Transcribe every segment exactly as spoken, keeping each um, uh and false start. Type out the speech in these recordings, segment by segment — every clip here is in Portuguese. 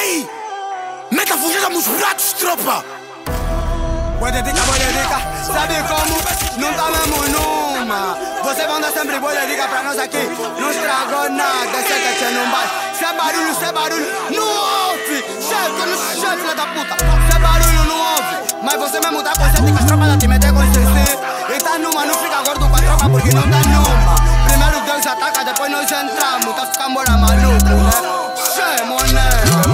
Ei, meta fugida nos pratos, tropa. Boa dedica, boa dedica, sabe como? Não tá mesmo numa. Você vai dar sempre boa dedica pra nós aqui. Não estragou nada, sei que você não vai. Se é barulho, se é barulho, não ouve. Chefe, não chefe, filha da puta. Se é barulho, não ouve. Mas você mesmo tá consciente que as tropas da time tem consciência. E tá numa, não fica gordo com a tropa porque não tá numa. Primeiro Deus ataca, depois nós entramos. Tá ficando bora maluco, né? Chama, né?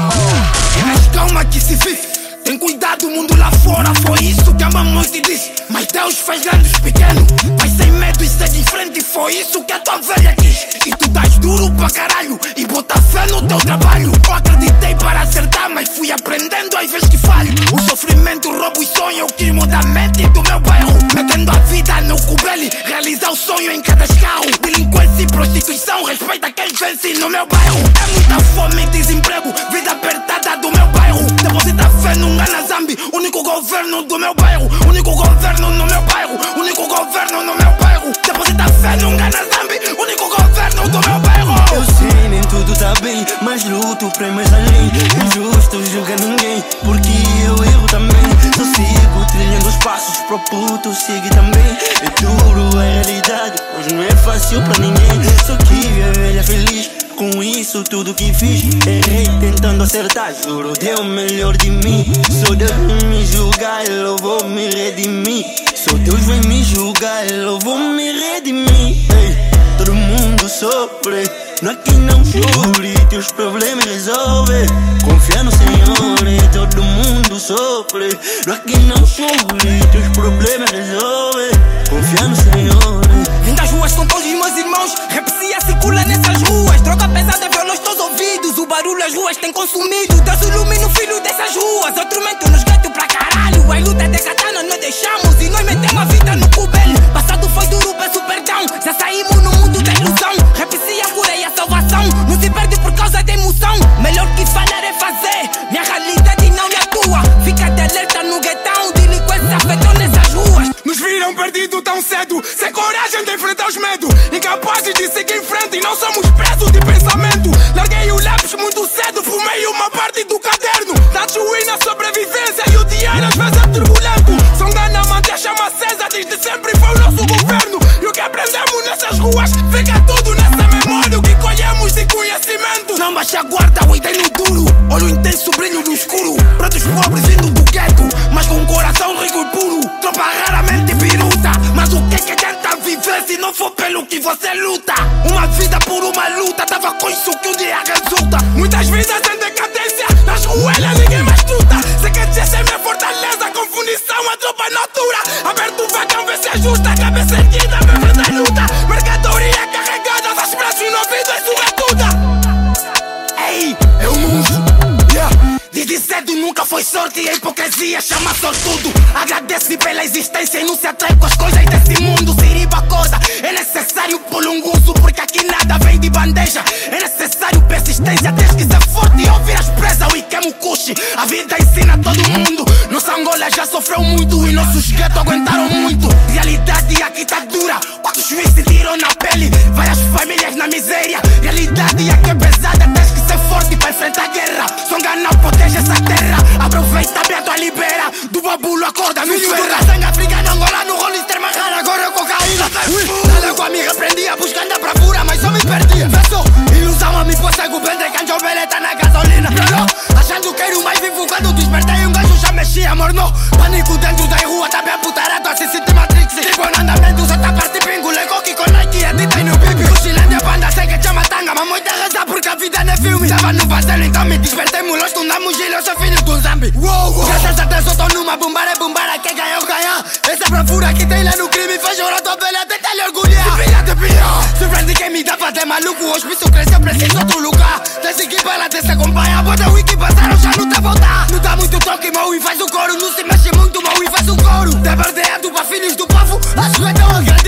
Mas calma que se vive. Tem cuidado, o mundo lá fora. Foi isso que a mamãe te disse. Mas Deus faz grandes pequenos. Vai sem medo e segue em frente. Foi isso que a tua velha quis. E tu dás duro pra caralho e bota fé no teu trabalho. Eu acreditei para acertar, mas fui aprendendo às vezes que falho. O sofrimento, roubo e sonho. Eu quis mudar a mente do meu bairro. Metendo a vida no cubele. Realizar o sonho em cada escarro. Delinquência e prostituição. Respeita quem vence no meu bairro. É muita fome e desemprego. Vida apertada do meu bairro. Deposita fé no Gana Zambi, único governo do meu bairro. Único governo no meu bairro. Único governo no meu bairro. Deposita fé no Gana Zambi, único governo do meu bairro. Eu sei, nem tudo tá bem, mas luto pra ir mais além. Injusto julga ninguém, porque eu erro também. Só sigo trilhando os passos pro puto sigue também. É duro a realidade, mas não é fácil pra ninguém. Só que viver feliz. Com isso tudo que fiz, errei tentando acertar. Juro, deu o melhor de mim. Só Deus vai me julgar, eu vou me redimir. Só Deus vai me julgar, eu vou me redimir. Ei, todo mundo sofre, não há quem não chore. Teus problemas resolve, confia no Senhor. E todo mundo sofre, não há quem não chore. Teus problemas resolve, confia no Senhor. Vim das ruas com todos os meus irmãos. Repsia circula nessas ruas. Droga pesada violou os teus ouvidos. O barulho as ruas tem consumido. Deus ilumina o filho dessas ruas. Outro mento nos gueto pra caralho. A luta de katana nós deixamos e nós metemos a vida no cubele. Passado foi duro, peço perdão. Já saímos no mundo da ilusão. Repsia a cura e a salvação. Não se perde por causa da emoção. Melhor que falar é fazer. Minha realidade não é a tua. Fica de alerta no guetão. Delinquência afetou nessas ruas. Nos viram perdidos tão cedo, sem coragem de enfrentar os medos. Incapazes de seguir em frente e não somos presos de pensamento. Larguei o lápis muito cedo, fumei uma parte do caderno. Da genuína sobrevivência e o dinheiro às vezes é turbulento. São Gana mantém a chama acesa, desde sempre foi o nosso governo. E o que aprendemos nessas ruas, fica tudo nessa memória. O que colhemos de conhecimento. Não baixa a guarda, o ideia no duro. Olho intenso, brilho no escuro. Pratos pobres vindo do gueto, mas com um coração rico e puro. Tropa raramente piruta, mas o que que tenta viver se não for pelo que você luta? Uma vida por uma luta, tava com isso que um dia resulta. Muitas vidas em decadência, nas ruelas ninguém mais luta. Sei que essa é minha fortaleza, com fundição a tropa na altura. Aberto o vagão, vê se ajusta, cabeça erguida, bebê da luta. Mercadoria carregada, das braços no ouvido, isso é tudo. Ei, eu mundo. Desde cedo nunca foi sorte e a hipocrisia chama sortudo. Agradece pela existência e não se atrai com as coisas desse mundo. Siriba acorda, é necessário polunguço, porque aqui nada vem de bandeja. É necessário persistência, tens que ser forte e ouvir as presas e queima o cuxe. A vida ensina todo mundo. Nossa Angola já sofreu muito e nossos guetos aguentaram muito. Realidade aqui tá dura, quantos juízes se tiram na pele. Várias famílias na miséria. Realidade aqui é pesada, tens que ser forte para enfrentar a guerra. Só Gana protege essa terra. Aproveita a tua libera. Do babulo acorda, no ferra. Sangue africano, Angola no rolo extrema rara. Agora é cocaína. Nada com a me repreendia, buscando a bravura, mas eu me perdia. Verso, ilusão a me pôr cego. Vende canjo, beleta na gasolina. Achando que era o mais vivo quando despertei. Um gajo já mexia, mornou. Pânico dentro da rua, tá bem putarado. Assiste Matrix. Tipo no andamento, só tá parte pingo. Lego que com Nike, a dita e no pipi. Cochilândia, banda, sei que chama tanga. Mas muita razão porque a vida não é filme. Tava no vazelo, então me despertei. Mulos, tu não mugilho, eu sou filho do Zambi. Graças a Deus eu tô numa bumbara, bumbara. Quem ganhou, ganha. Essa bravura que tem lá no crime faz chorar tua velha, tenta lhe orgulhar. De pilha, de pilha. Surpreende quem me dá pra ter maluco. O hospício cresceu, preciso outro lugar. Desse que para te se acompanha. Bota o que passaram, já não tá voltar. Não dá muito toque, mau e faz o coro. Não se mexe muito, mau e faz o coro. Debardeado pra filhos do povo. Acho que é tão grande.